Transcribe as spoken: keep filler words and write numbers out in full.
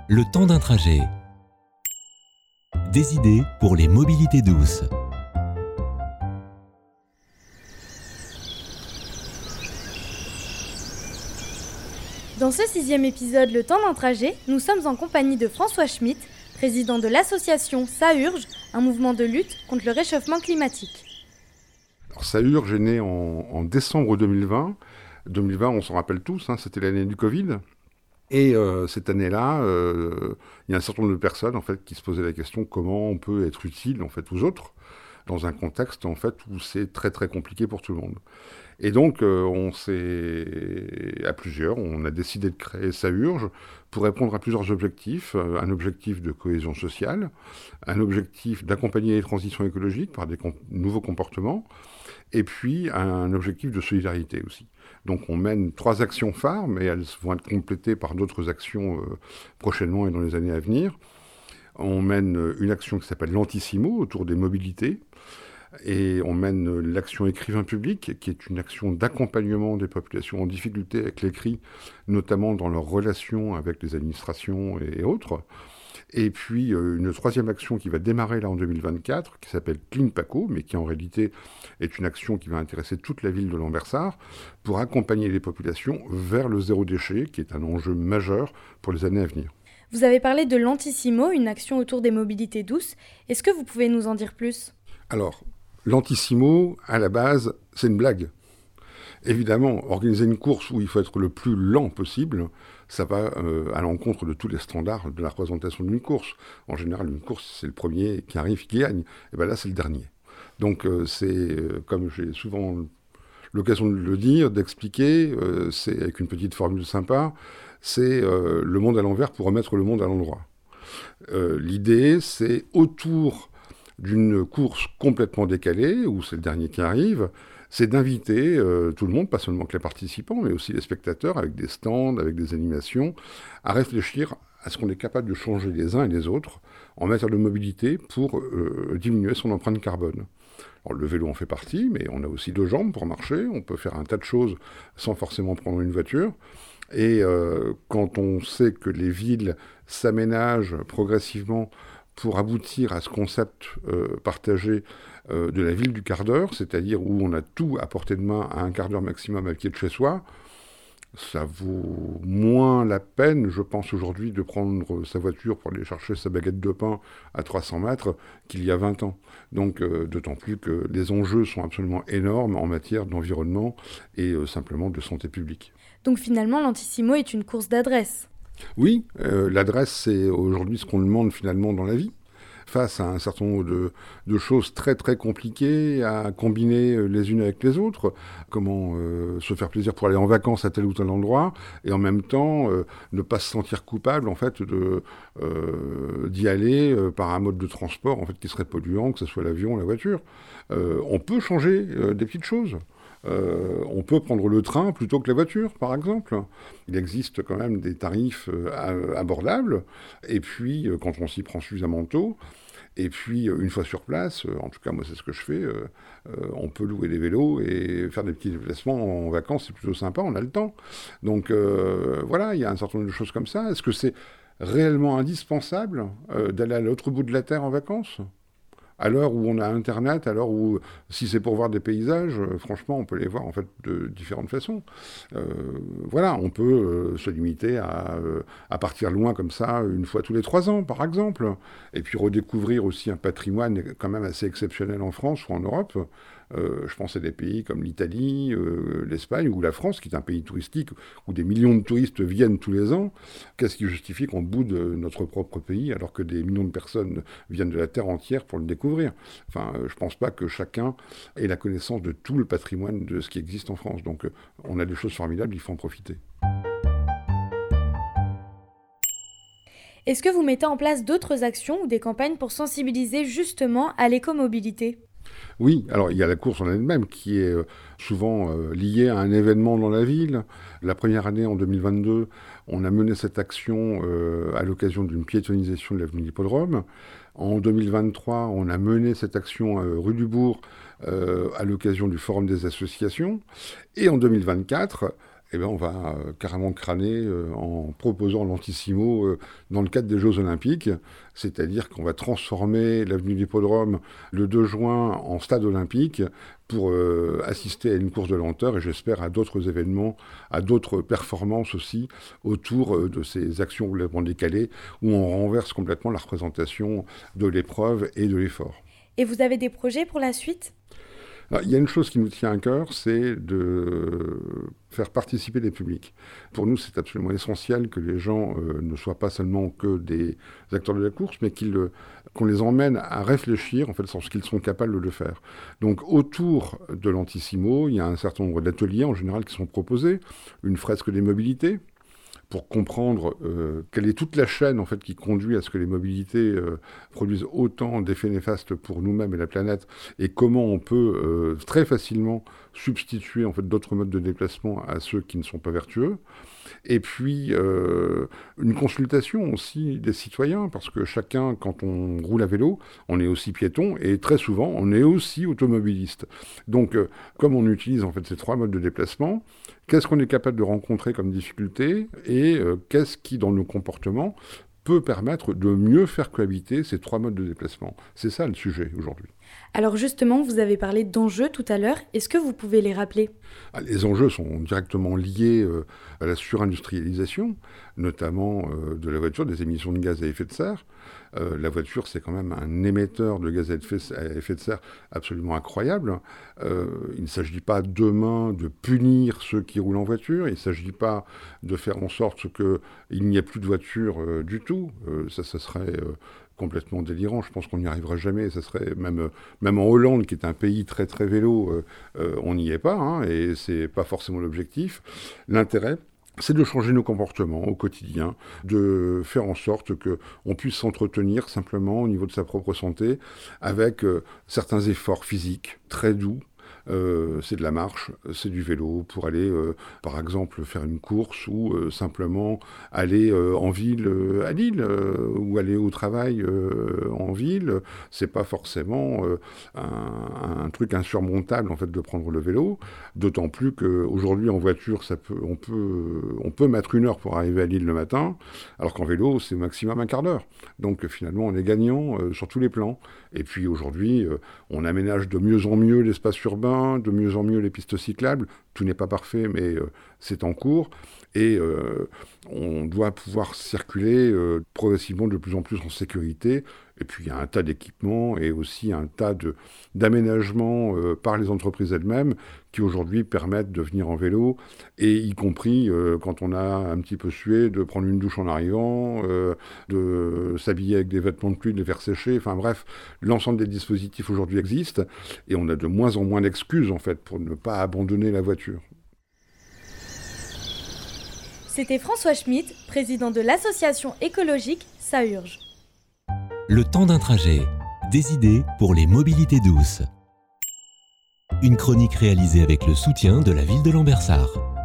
Le temps d'un trajet. Des idées pour les mobilités douces. Dans ce sixième épisode, Le temps d'un trajet, nous sommes en compagnie de François Schmitt, président de l'association Ça Urge, un mouvement de lutte contre le réchauffement climatique. Alors, Ça Urge est né en, en décembre deux mille vingt. deux mille vingt, on s'en rappelle tous, hein, c'était l'année du Covid. Et euh, cette année-là, euh, il y a un certain nombre de personnes en fait, qui se posaient la question comment on peut être utile en fait, aux autres dans un contexte en fait, où c'est très très compliqué pour tout le monde. Et donc, euh, on s'est, à plusieurs, on a décidé de créer Ça Urge pour répondre à plusieurs objectifs. Euh, un objectif de cohésion sociale, un objectif d'accompagner les transitions écologiques par des comp- nouveaux comportements, et puis un objectif de solidarité aussi. Donc on mène trois actions phares, mais elles vont être complétées par d'autres actions euh, prochainement et dans les années à venir. On mène une action qui s'appelle l'Antissimo, autour des mobilités. Et on mène l'action écrivain public, qui est une action d'accompagnement des populations en difficulté avec l'écrit, notamment dans leurs relations avec les administrations et autres. Et puis euh, une troisième action qui va démarrer là en deux mille vingt-quatre, qui s'appelle Clean Paco, mais qui en réalité est une action qui va intéresser toute la ville de Lambersart, pour accompagner les populations vers le zéro déchet, qui est un enjeu majeur pour les années à venir. Vous avez parlé de l'Antissimo, une action autour des mobilités douces. Est-ce que vous pouvez nous en dire plus ? Alors, l'Antissimo, à la base, c'est une blague. Évidemment, organiser une course où il faut être le plus lent possible, ça va euh, à l'encontre de tous les standards de la représentation d'une course. En général, une course, c'est le premier qui arrive, qui gagne. Et bien là, c'est le dernier. Donc, euh, c'est, euh, comme j'ai souvent l'occasion de le dire, d'expliquer, euh, c'est avec une petite formule sympa, c'est euh, le monde à l'envers pour remettre le monde à l'endroit. Euh, l'idée, c'est autour d'une course complètement décalée, où c'est le dernier qui arrive, c'est d'inviter euh, tout le monde, pas seulement que les participants, mais aussi les spectateurs, avec des stands, avec des animations, à réfléchir à ce qu'on est capable de changer les uns et les autres en matière de mobilité pour euh, diminuer son empreinte carbone. Alors, le vélo en fait partie, mais on a aussi deux jambes pour marcher, on peut faire un tas de choses sans forcément prendre une voiture. Et euh, quand on sait que les villes s'aménagent progressivement pour aboutir à ce concept euh, partagé euh, de la ville du quart d'heure, c'est-à-dire où on a tout à portée de main à un quart d'heure maximum à pied de chez soi, ça vaut moins la peine, je pense aujourd'hui, de prendre sa voiture pour aller chercher sa baguette de pain à trois cents mètres qu'il y a vingt ans. Donc euh, d'autant plus que les enjeux sont absolument énormes en matière d'environnement et euh, simplement de santé publique. Donc finalement, l'Antissimo est une course d'adresse. Oui, euh, l'adresse, c'est aujourd'hui ce qu'on demande finalement dans la vie. Face à un certain nombre de, de choses très très compliquées à combiner les unes avec les autres, comment euh, se faire plaisir pour aller en vacances à tel ou tel endroit, et en même temps euh, ne pas se sentir coupable en fait de euh, d'y aller euh, par un mode de transport en fait qui serait polluant, que ce soit l'avion ou la voiture. Euh, on peut changer euh, des petites choses. Euh, on peut prendre le train plutôt que la voiture, par exemple. Il existe quand même des tarifs euh, abordables. Et puis, euh, quand on s'y prend suffisamment tôt, et puis, euh, une fois sur place, euh, en tout cas, moi, c'est ce que je fais, euh, euh, on peut louer des vélos et faire des petits déplacements en vacances, c'est plutôt sympa, on a le temps. Donc, euh, voilà, il y a un certain nombre de choses comme ça. Est-ce que c'est réellement indispensable euh, d'aller à l'autre bout de la Terre en vacances ? À l'heure où on a Internet, à l'heure où, si c'est pour voir des paysages, euh, franchement, on peut les voir en fait de différentes façons. Euh, voilà, on peut euh, se limiter à, euh, à partir loin comme ça, une fois tous les trois ans, par exemple. Et puis redécouvrir aussi un patrimoine quand même assez exceptionnel en France ou en Europe. Euh, je pense à des pays comme l'Italie, euh, l'Espagne ou la France, qui est un pays touristique où des millions de touristes viennent tous les ans. Qu'est-ce qui justifie qu'on boude notre propre pays alors que des millions de personnes viennent de la terre entière pour le découvrir ? Enfin, euh, je ne pense pas que chacun ait la connaissance de tout le patrimoine de ce qui existe en France. Donc, euh, on a des choses formidables, il faut en profiter. Est-ce que vous mettez en place d'autres actions ou des campagnes pour sensibiliser justement à l'écomobilité ? Oui, alors il y a la course en elle-même qui est souvent euh, liée à un événement dans la ville. La première année, en deux mille vingt-deux, on a mené cette action euh, à l'occasion d'une piétonisation de l'avenue de l'Hippodrome. En deux mille vingt-trois, on a mené cette action euh, rue du Bourg euh, à l'occasion du Forum des associations. Et en deux mille vingt-quatre, eh bien, on va euh, carrément crâner euh, en proposant l'Antissimo euh, dans le cadre des Jeux Olympiques. C'est-à-dire qu'on va transformer l'avenue de l'Hippodrome le deux juin en stade olympique pour euh, assister à une course de lenteur et j'espère à d'autres événements, à d'autres performances aussi autour euh, de ces actions complètement décalées où on renverse complètement la représentation de l'épreuve et de l'effort. Et vous avez des projets pour la suite ? Alors, il y a une chose qui nous tient à cœur, c'est de faire participer les publics. Pour nous, c'est absolument essentiel que les gens euh, ne soient pas seulement que des acteurs de la course, mais qu'ils, euh, qu'on les emmène à réfléchir, en fait, sur ce qu'ils sont capables de le faire. Donc, autour de l'Antissimo, il y a un certain nombre d'ateliers, en général, qui sont proposés. Une fresque des mobilités, pour comprendre euh, quelle est toute la chaîne en fait, qui conduit à ce que les mobilités euh, produisent autant d'effets néfastes pour nous-mêmes et la planète, et comment on peut euh, très facilement substituer en fait, d'autres modes de déplacement à ceux qui ne sont pas vertueux. Et puis, euh, une consultation aussi des citoyens, parce que chacun, quand on roule à vélo, on est aussi piéton, et très souvent, on est aussi automobiliste. Donc, euh, comme on utilise en fait ces trois modes de déplacement, qu'est-ce qu'on est capable de rencontrer comme difficulté, et euh, qu'est-ce qui, dans nos comportements, peut permettre de mieux faire cohabiter ces trois modes de déplacement. C'est ça le sujet aujourd'hui. Alors justement, vous avez parlé d'enjeux tout à l'heure. Est-ce que vous pouvez les rappeler ? Les enjeux sont directement liés euh, à la surindustrialisation, notamment euh, de la voiture, des émissions de gaz à effet de serre. Euh, la voiture, c'est quand même un émetteur de gaz à effet de serre absolument incroyable. Euh, il ne s'agit pas demain de punir ceux qui roulent en voiture, il ne s'agit pas de faire en sorte qu'il n'y ait plus de voitures euh, du tout. Euh, ça, ça serait... Euh, complètement délirant, je pense qu'on n'y arrivera jamais, ça serait même, même en Hollande, qui est un pays très très vélo, euh, euh, on n'y est pas, hein, et c'est pas forcément l'objectif. L'intérêt, c'est de changer nos comportements au quotidien, de faire en sorte qu'on puisse s'entretenir simplement au niveau de sa propre santé avec euh, certains efforts physiques très doux. Euh, c'est de la marche, c'est du vélo pour aller, euh, par exemple, faire une course ou euh, simplement aller euh, en ville euh, à Lille euh, ou aller au travail euh, en ville. C'est pas forcément euh, un, un truc insurmontable en fait de prendre le vélo. D'autant plus qu'aujourd'hui en voiture, ça peut, on peut, on peut mettre une heure pour arriver à Lille le matin, alors qu'en vélo c'est maximum un quart d'heure. Donc finalement on est gagnant euh, sur tous les plans. Et puis aujourd'hui, euh, on aménage de mieux en mieux l'espace urbain, de mieux en mieux les pistes cyclables. Tout n'est pas parfait, mais euh, c'est en cours. Et euh, on doit pouvoir circuler euh, progressivement de plus en plus en sécurité. Et puis il y a un tas d'équipements et aussi un tas de, d'aménagements euh, par les entreprises elles-mêmes qui aujourd'hui permettent de venir en vélo, et y compris euh, quand on a un petit peu sué, de prendre une douche en arrivant, euh, de s'habiller avec des vêtements de pluie, de les faire sécher. Enfin bref, l'ensemble des dispositifs aujourd'hui existent et on a de moins en moins d'excuses en fait pour ne pas abandonner la voiture. C'était François Schmitt, président de l'association écologique SAURGE. Le temps d'un trajet. Des idées pour les mobilités douces. Une chronique réalisée avec le soutien de la ville de Lambersart.